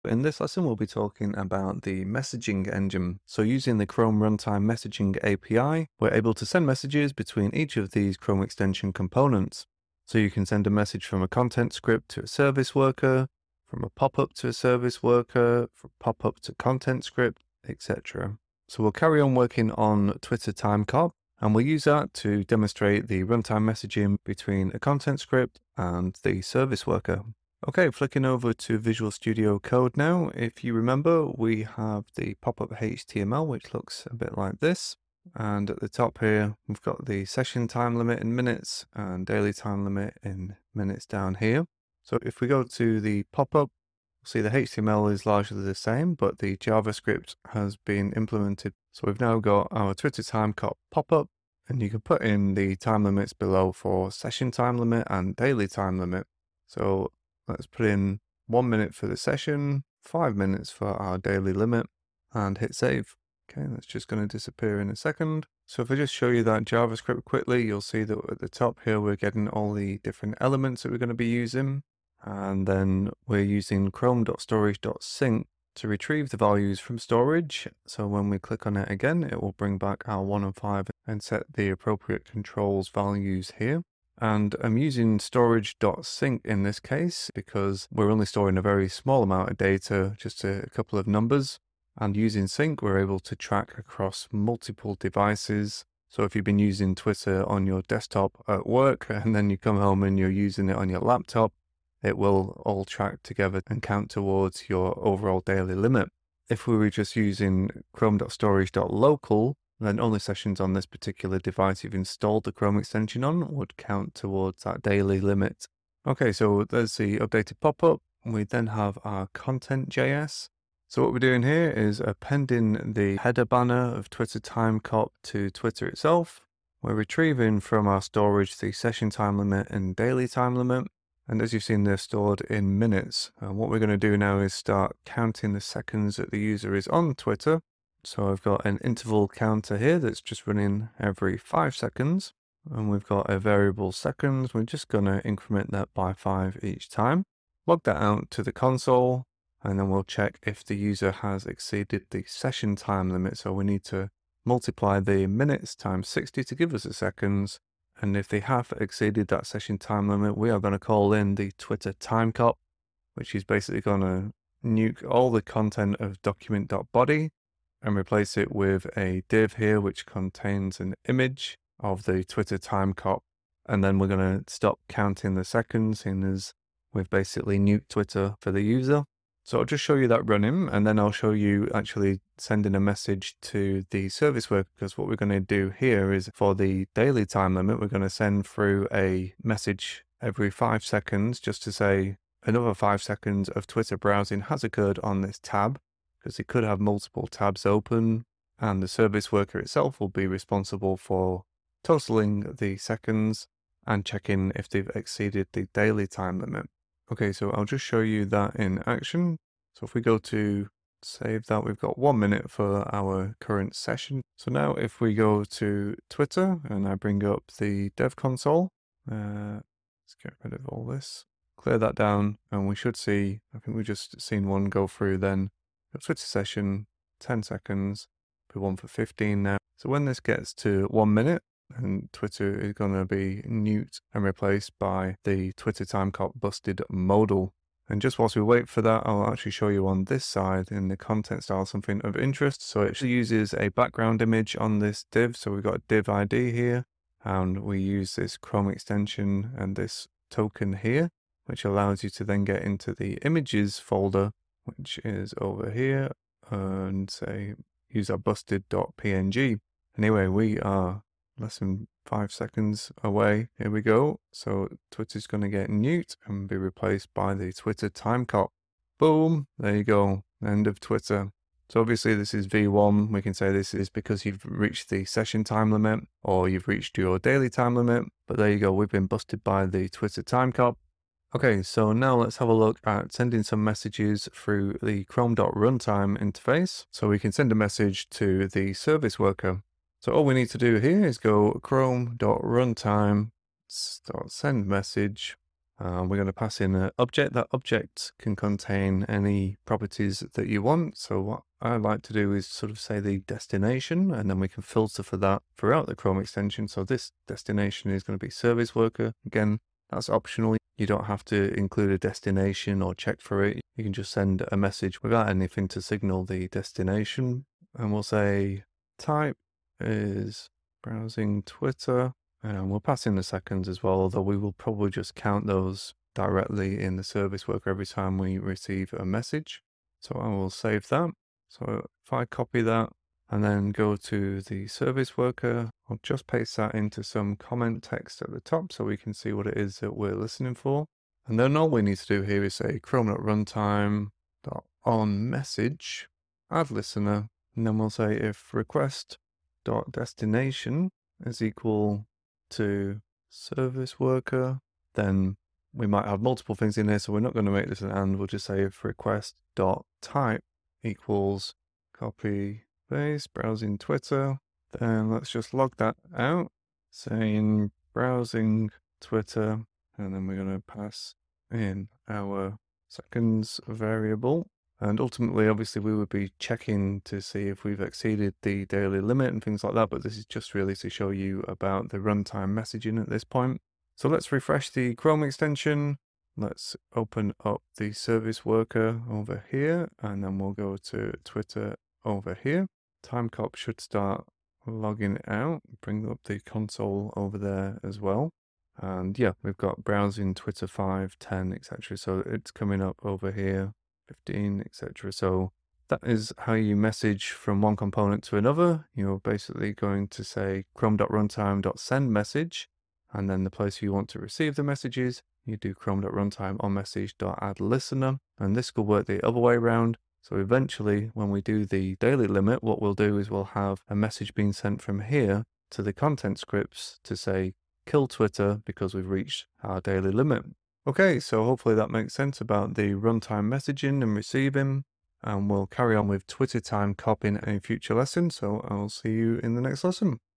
In this lesson, we'll be talking about the messaging engine. So using the Chrome Runtime Messaging API, we're able to send messages between each of these Chrome extension components. So you can send a message from a content script to a service worker, from a pop-up to a service worker, from pop-up to content script, etc. So we'll carry on working on Twitter Timecop, and we'll use that to demonstrate the runtime messaging between a content script and the service worker. Okay, flicking over to Visual Studio Code now. If you remember, we have the pop-up HTML, which looks a bit like this. And at the top here, we've got the session time limit in minutes and daily time limit in minutes down here. So if we go to the pop-up, we'll see the HTML is largely the same, but the JavaScript has been implemented. So we've now got our Twitter Timecop pop-up, and you can put in the time limits below for session time limit and daily time limit. So let's put in 1 minute for the session, 5 minutes for our daily limit, and hit save. Okay, that's just going to disappear in a second. So if I just show you that JavaScript quickly, you'll see that at the top here, we're getting all the different elements that we're going to be using. And then we're using chrome.storage.sync to retrieve the values from storage. So when we click on it again, it will bring back our 1 and 5 and set the appropriate controls values here. And I'm using storage.sync in this case because we're only storing a very small amount of data, just a couple of numbers. And using sync, we're able to track across multiple devices. So if you've been using Twitter on your desktop at work and then you come home and you're using it on your laptop, it will all track together and count towards your overall daily limit. If we were just using chrome.storage.local, then only sessions on this particular device you've installed the Chrome extension on would count towards that daily limit. Okay, so there's the updated pop-up. We then have our content.js. So what we're doing here is appending the header banner of Twitter Timecop to Twitter itself. We're retrieving from our storage the session time limit and daily time limit. And as you've seen, they're stored in minutes. What we're going to do now is start counting the seconds that the user is on Twitter. So I've got an interval counter here that's just running every 5 seconds. And we've got a variable seconds. We're just going to increment that by 5 each time. Log that out to the console. And then we'll check if the user has exceeded the session time limit. So we need to multiply the minutes times 60 to give us the seconds. And if they have exceeded that session time limit, we are going to call in the Twitter Timecop, which is basically going to nuke all the content of document.body and replace it with a div here, which contains an image of the Twitter Timecop. And then we're going to stop counting the seconds, seeing as we've basically nuked Twitter for the user. So I'll just show you that running, and then I'll show you actually sending a message to the service worker, because what we're going to do here is for the daily time limit, we're going to send through a message every 5 seconds just to say another 5 seconds of Twitter browsing has occurred on this tab, because it could have multiple tabs open, and the service worker itself will be responsible for totaling the seconds and checking if they've exceeded the daily time limit. Okay, so I'll just show you that in action. So if we go to save that, we've got 1 minute for our current session. So now if we go to Twitter and I bring up the dev console, let's get rid of all this, clear that down, and we should see, I think we've just seen one go through then. Twitter session, 10 seconds, put one for 15 now. So when this gets to 1 minute, and Twitter is going to be nuked and replaced by the Twitter Timecop busted modal. And just whilst we wait for that, I'll actually show you on this side in the content style something of interest. So it actually uses a background image on this div. So we've got a div ID here, and we use this Chrome extension and this token here, which allows you to then get into the images folder, which is over here, and say use our busted.png. Anyway, we are less than 5 seconds away. Here we go. So Twitter's going to get nuked and be replaced by the Twitter Timecop. Boom. There you go. End of Twitter. So obviously this is V1. We can say this is because you've reached the session time limit or you've reached your daily time limit. But there you go. We've been busted by the Twitter Timecop. Okay, so now let's have a look at sending some messages through the chrome.runtime interface. So we can send a message to the service worker. So all we need to do here is go chrome.runtime, send message, We're going to pass in an object. That object can contain any properties that you want. So what I like to do is sort of say the destination, and then we can filter for that throughout the Chrome extension. So this destination is going to be service worker. Again, that's optional. You don't have to include a destination or check for it. You can just send a message without anything to signal the destination. And we'll say type is browsing Twitter. And we'll pass in the seconds as well, although we will probably just count those directly in the service worker every time we receive a message. So I will save that. So if I copy that and then go to the service worker, I'll just paste that into some comment text at the top so we can see what it is that we're listening for. And then all we need to do here is say chrome.runtime.onMessage, add listener, and then we'll say if request.destination is equal to service worker, then we might have multiple things in here, so we're not going to make this an and. We'll just say if request.type equals copy paste browsing Twitter, then let's just log that out, saying browsing Twitter, and then we're going to pass in our seconds variable. And ultimately, obviously, we would be checking to see if we've exceeded the daily limit and things like that, but this is just really to show you about the runtime messaging at this point. So let's refresh the Chrome extension. Let's open up the service worker over here, and then we'll go to Twitter over here. Timecop should start logging out, bring up the console over there as well. And yeah, we've got browsing Twitter 5, 10, etc. So it's coming up over here. 15, etc. So that is how you message from one component to another. You're basically going to say chrome.runtime.send message, and then the place you want to receive the messages, you do chrome.runtime.onMessage.addListener, and this will work the other way around. So eventually, when we do the daily limit, what we'll do is we'll have a message being sent from here to the content scripts to say kill Twitter because we've reached our daily limit. Okay, so hopefully that makes sense about the runtime messaging and receiving, and we'll carry on with Twitter time copying in a future lesson, so I'll see you in the next lesson.